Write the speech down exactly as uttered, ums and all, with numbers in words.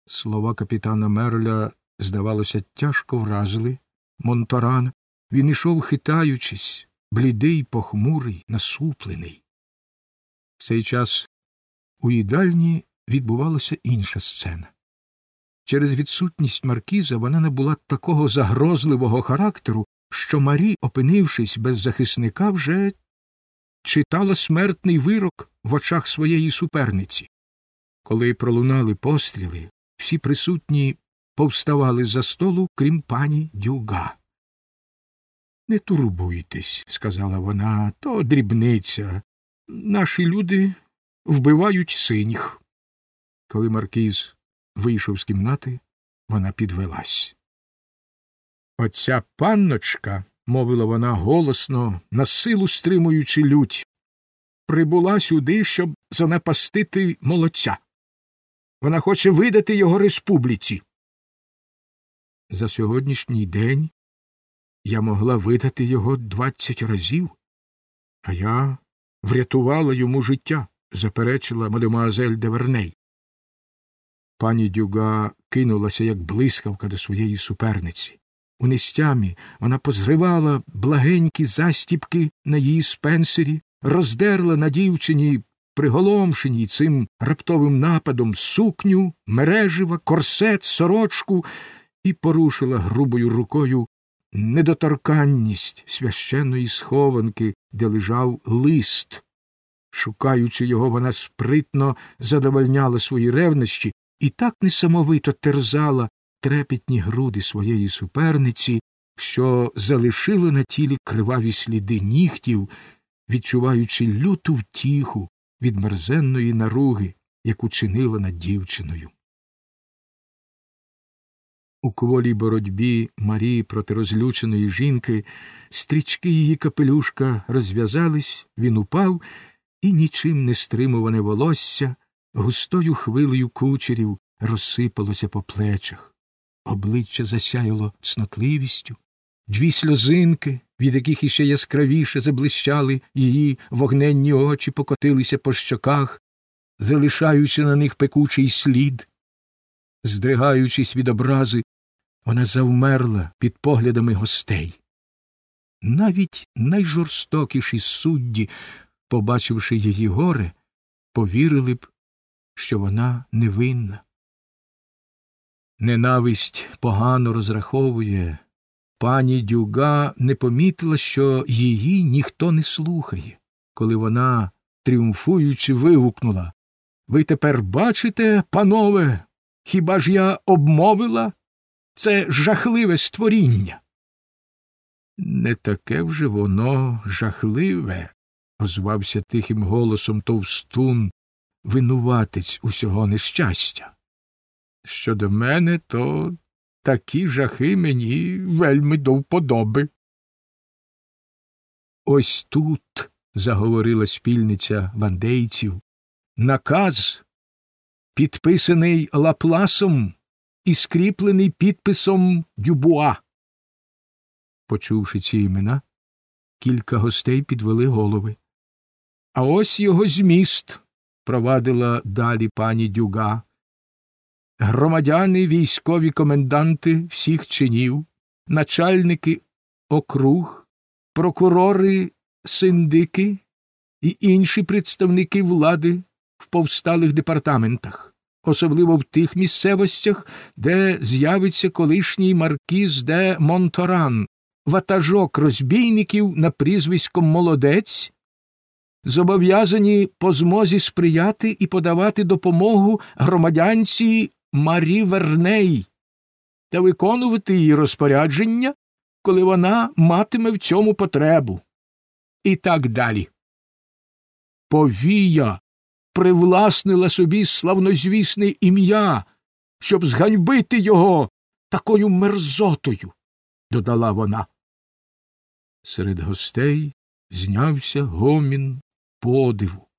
Слова капітана Мерля, здавалося, тяжко вразили Монторана. Він ішов, хитаючись, блідий, похмурий, насуплений. В цей час у їдальні відбувалася інша сцена. Через відсутність маркіза вона набула такого загрозливого характеру, що Марі, опинившись без захисника, вже читала смертний вирок в очах своєї суперниці. Коли пролунали постріли, всі присутні повставали за столу, крім пані Дюга. «Не турбуйтесь», – сказала вона, – «то дрібниця. Наші люди вбивають синіх». Коли маркіз вийшов з кімнати, вона підвелась. «Оця панночка», – мовила вона голосно, насилу стримуючи лють, – «прибула сюди, щоб занапастити молодця. Вона хоче видати його республіці». За сьогоднішній день я могла видати його двадцять разів, а я врятувала йому життя, заперечила мадемуазель де Верней. Пані Дюга кинулася, як блискавка, до своєї суперниці. У нестямі вона позривала благенькі застіпки на її спенсері, роздерла на дівчині, приголомшеній цим раптовим нападом, сукню, мережива, корсет, сорочку і порушила грубою рукою недоторканність священної схованки, де лежав лист. Шукаючи його, вона спритно задовольняла свої ревнощі і так несамовито терзала трепетні груди своєї суперниці, що залишила на тілі криваві сліди нігтів, відчуваючи люту втіху від мерзенної наруги, яку чинила над дівчиною. У кволій боротьбі Марії проти розлюченої жінки стрічки її капелюшка розв'язались, він упав, і нічим не стримуване волосся густою хвилею кучерів розсипалося по плечах. Обличчя засяяло цнотливістю, дві сльозинки, від яких іще яскравіше заблищали її вогненні очі, покотилися по щоках, залишаючи на них пекучий слід. Здригаючись від образи, вона завмерла під поглядами гостей. Навіть найжорстокіші судді, побачивши її горе, повірили б, що вона невинна. Ненависть погано розраховує. Пані Дюга не помітила, що її ніхто не слухає, коли вона, тріумфуючи, вигукнула: «Ви тепер бачите, панове, хіба ж я обмовила? Це жахливе створіння». «Не таке вже воно жахливе», – озвався тихим голосом товстун, винуватець усього нещастя. «Щодо мене, то такі жахи мені вельми до вподоби». «Ось тут», – заговорила спільниця вандейців, – «наказ, підписаний Лапласом і скріплений підписом Дюбуа». Почувши ці імена, кілька гостей підвели голови. «А ось його зміст», – провадила далі пані Дюга. «Громадяни, військові коменданти всіх чинів, начальники округ, прокурори, синдики і інші представники влади в повсталих департаментах, особливо в тих місцевостях, де з'явиться колишній маркіз де Монторан, ватажок розбійників на прізвиськом Молодець, зобов'язані по змозі сприяти і подавати допомогу громадянці Марі Верней та виконувати її розпорядження, коли вона матиме в цьому потребу». І так далі. Повія привласнила собі славнозвісне ім'я, щоб зганьбити його такою мерзотою, додала вона. Серед гостей знявся гомін подиву.